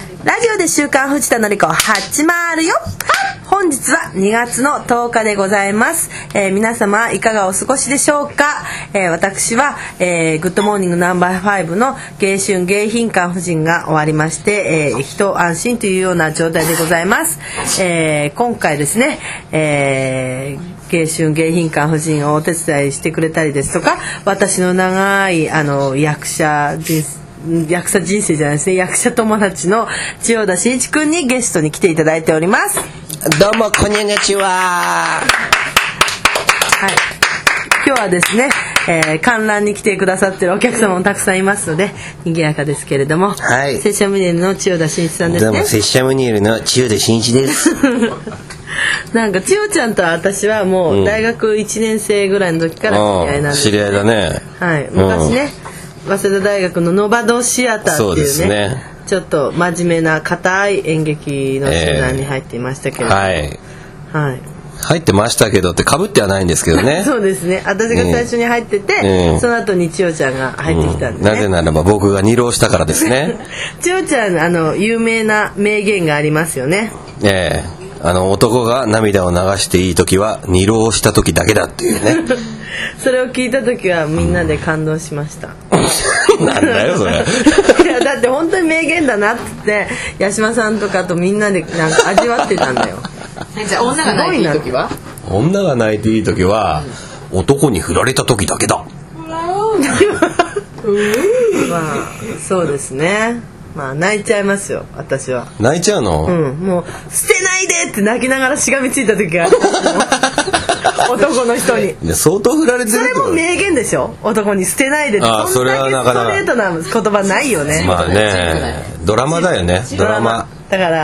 ラジオで週刊藤田のり子始まるよ。本日は2月の10日でございます。皆様いかがお過ごしでしょうか。私は、グッドモーニングナンバー5の迎春迎賓館夫人が終わりまして、一安心というような状態でございます。今回ですね、迎春迎賓館夫人をお手伝いしてくれたりですとか、私の長い役者人生じゃないですね、役者友達の千代田真一くんにゲストに来ていただいております。 どうもこんにちは。はい、 今日はですね、観覧に来てくださってるお客様もたくさんいますので賑やかですけれども、 はい、 拙者ムニエルの千代田真一さんですね。 どうも拙者ムニエルの千代田真一ですなんか千代ちゃんと私はもう大学1年生ぐらいの時から知り合いなんです、 知り合いだね。 はい、昔ね、早稲田大学のノバドシアターっていう ね、ちょっと真面目な固い演劇の集団に入っていましたけど、 はい、 はい、 入ってましたけどって被ってはないんですけどねそうですね、私が最初に入ってて、その後に千代ちゃんが入ってきたんで、ね、 なぜならば僕が二浪したからですね千代ちゃん有名な名言がありますよね。 男が涙を流していい時は二浪した時だけだっていうねそれを聞いた時はみんなで感動しました、 なんだよそれいやだって本当に名言だなって八嶋さんとかとみんなでなんか味わってたんだよじゃあ女が泣いていい時は？ 女が泣いていい時は、男に振られた時だけだまあそうですね、まあ泣いちゃいますよ私は。 泣いちゃうの？ もう捨てないでって泣きながらしがみついた時がある男の人に。 相当振られてる。 それも名言でしょ、男に捨てないでって。 それはなかなかストレートな言葉ないよね。 まあね、ドラマだよね、ドラマだから、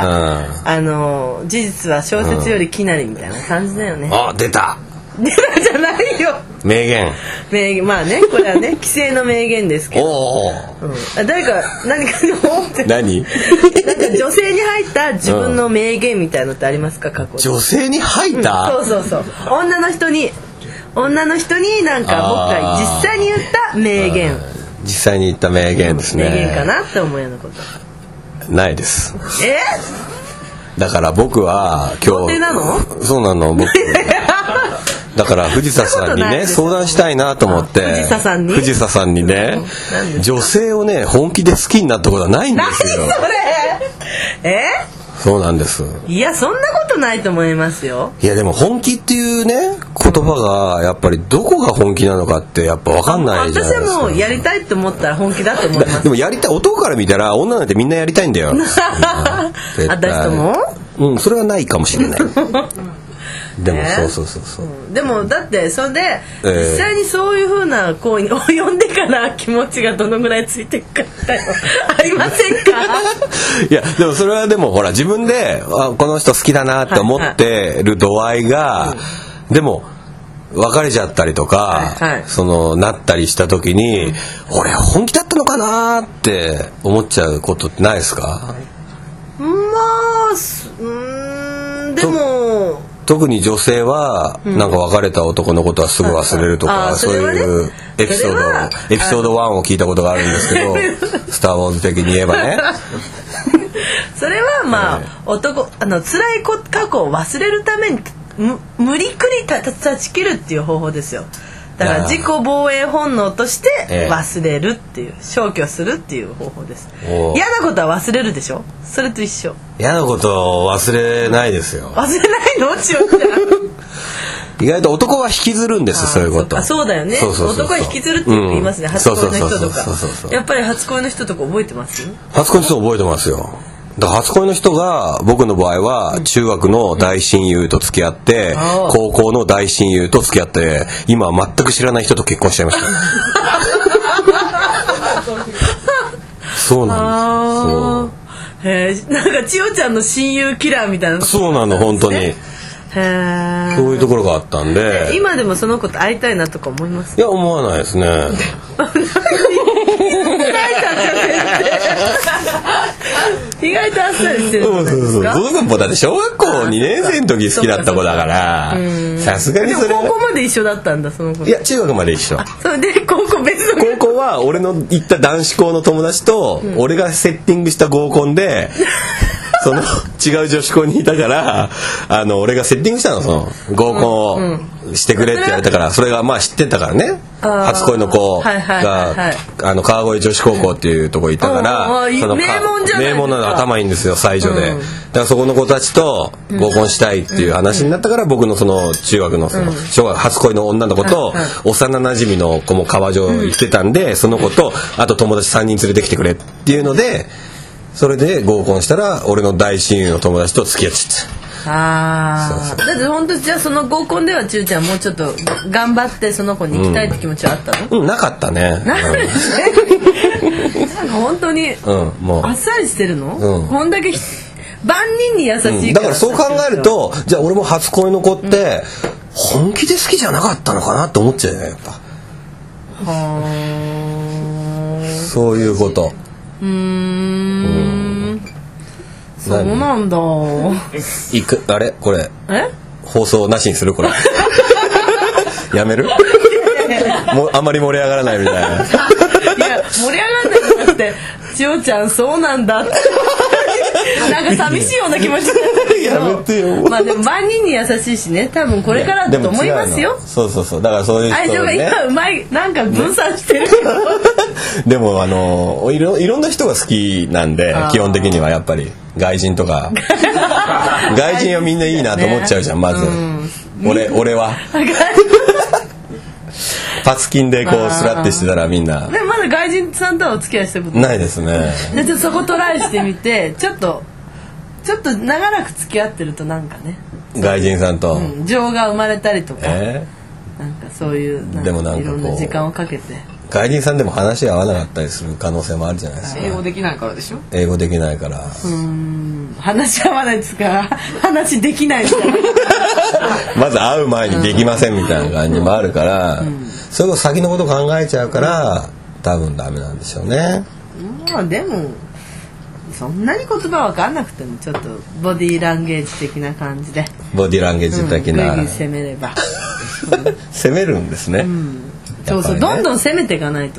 事実は小説よりきなりみたいな感じだよね。 出た出たじゃないよ、 名言。 まあね、これはね既成の名言ですけど、誰か何かのって何なんか女性に入った自分の名言みたいのってありますか、過去に。 女性に入った、 そう女の人になんか僕が実際に言った名言、 実際に言った名言ですね。 名言かなって思うようなことないです。だから僕は今日、 童貞なの？ そうなの僕だから藤田さんにね相談したいなと思って、藤田さんにね、女性をね本気で好きになったことはないんですよ。 何それ？ そうなんです。 いやそんなことないと思いますよ。 いやでも本気っていうね言葉がやっぱりどこが本気なのかってやっぱ分かんないじゃないですか。 私はもうやりたいと思ったら本気だと思います。 でもやりたい、男から見たら女なんてみんなやりたいんだよ私とも？ それはないかもしれないでもそう、 でもだってそれで、実際にそういう風な行為に及んでから気持ちがどのぐらいついていくかってありませんか？ いやでもそれはでもほら自分でこの人好きだなって思ってる度合いが、でも別れちゃったりとか、なったりした時に、俺本気だったのかなって思っちゃうことってないですか？ まあでも特に女性はなんか別れた男のことはすぐ忘れるとか、そういうエピソード1を聞いたことがあるんですけどスター・ウォーズ的に言えばねそれはまあ、辛い過去を忘れるために無理くり断ち切るっていう方法ですよ。だから自己防衛本能として忘れるっていう、消去するっていう方法です。嫌なことは忘れるでしょ、それと一緒。 嫌なことを忘れないですよ。 忘れないの？千代ちゃん意外と男は引きずるんです、そういうこと。 そうだよね。男は引きずるって言いますね、初恋の人とか。やっぱり初恋の人とか覚えてます？ 初恋の人覚えてますよ。だから初恋の人が僕の場合は中学の大親友と付き合って、高校の大親友と付き合って、今は全く知らない人と結婚しちゃいましたそうなんです。 なんか千代ちゃんの親友キラーみたいな。 そうなの、本当に。そういうところがあったんで。 今でもその子と会いたいなとか思います？ いや、思わないですね意外とあっさりしてるんですか？ 僕もだって小学校2年生の時好きだった子だからさすがにそれ。 でも高校まで一緒だったんだその子。 いや中学まで一緒。 それで高校別の。 高校は俺の行った男子校の友達と俺がセッティングした合コンでその違う女子校にいたから俺がセッティングしたのその合コンをしてくれって言われたからそれがまあ知ってたからね。初恋の子が川越女子高校っていうとこいたから名門じゃないですか。 名門なの頭いいんですよ最初で。だからそこの子たちと合コンしたいっていう話になったから僕のその中学の小学初恋の女の子と幼馴染の子も川上行ってたんでその子とあと友達3人連れてきてくれっていうのでそれで合コンしたら俺の大親友の友達と付き合っちゃった。 だって本当じゃあその合コンではちゅうちゃんもうちょっと頑張ってその子に行きたいって気持ちはあったの？ なかったね。 なんか本当にもうあっさりしてるの？こんだけ万人に優しいから、だからそう考えるとじゃあ俺も初恋の子って本気で好きじゃなかったのかなって思っちゃうよねやっぱ。そういうこと。 そうなんだ。 あれこれ放送なしにするこれやめるもうあんまり盛り上がらないみたいな。いや盛り上がらないじゃなくて千代ちゃんそうなんだってなんか寂しいような気持ちになるけどやめてよ。 まあでも万人に優しいしね多分これからだと思いますよ。 そうだからそういう人、ね、 愛情が今うまいなんか分散してるでもいろんな人が好きなんで基本的にはやっぱり外人とか外人はみんないいなと思っちゃうじゃんまず、俺はパツキンでこうスラッてしてたらみんな。 でもまだ外人さんとはお付き合いしたことないですね。 でちょっとそこトライしてみてちょっと長らく付き合ってるとなんかね外人さんと、 情が生まれたりとか、なんかそういうでもなんかこういろんな時間をかけて外人さんでも話合わなかったりする可能性もあるじゃないですか。 英語できないからでしょ。 英語できないから話合わないですから話できないみたいなまず会う前にできませんみたいな感じもあるから、それこそ先のこと考えちゃうから多分ダメなんでしょうね。 まあでもそんなに言葉分かんなくてもちょっとボディーランゲージ的な感じでボディーランゲージ的な、 攻めれば攻めるんですね、 そう、どんどん攻めていかないと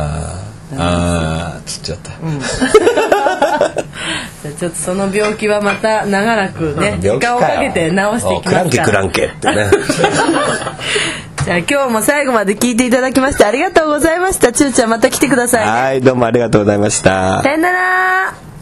つっちゃった、 じゃあちょっとその病気はまた長らくね時間をかけて治していきますからクランケってねじゃあ今日も最後まで聞いていただきましてありがとうございました。ちゅうちゃんまた来てくださいね。 はいどうもありがとうございました。 さよなら。